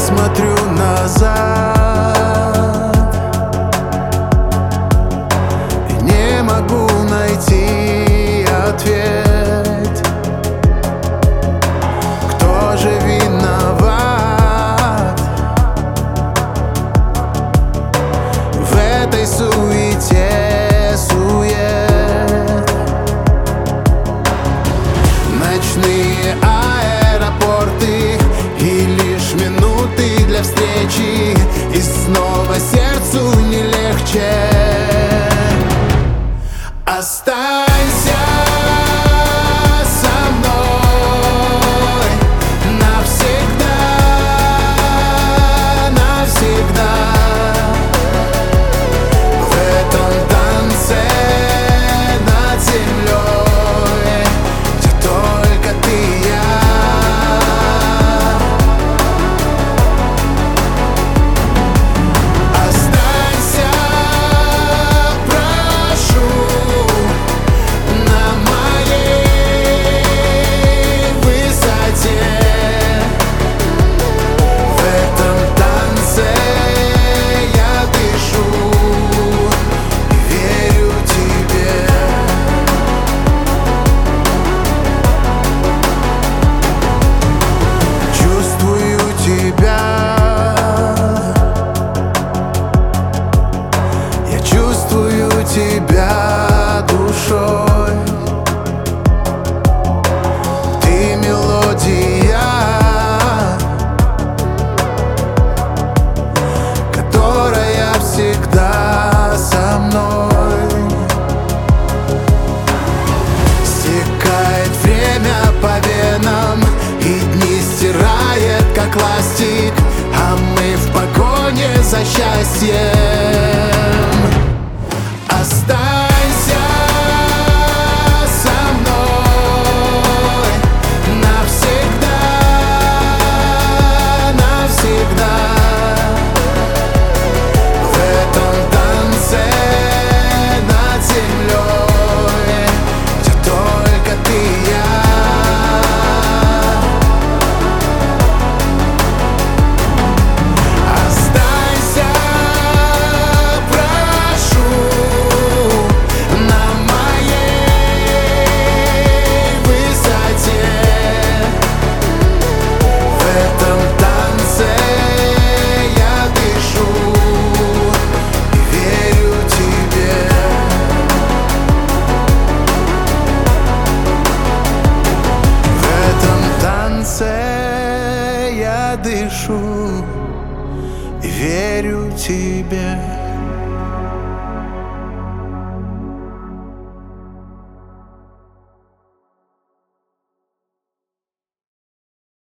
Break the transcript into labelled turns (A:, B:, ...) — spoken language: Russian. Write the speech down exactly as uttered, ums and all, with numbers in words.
A: смотрю назад и не могу найти ответ. Кто же виноват в этой суете, сует? Ночные аэропорты и лишь минуты для встречи, и снова сердцу не легче. Останься со мной навсегда, навсегда. В этом танце над землей, где только ты и я. Останься, прошу, на моей высоте. В этом танце я дышу и верю тебе. Чувствую тебя, я чувствую тебя душой. Ты мелодия, которая всегда со мной. Стекает время по венам, и дни стирает, как ластик, а мы в погоне за счастьем. Останься со мной навсегда, навсегда. В этом танце над землей, где только ты и я. Останься, прошу, на моей высоте. В этом танце я дышу и верю тебе. В этом танце я дышу и верю тебе.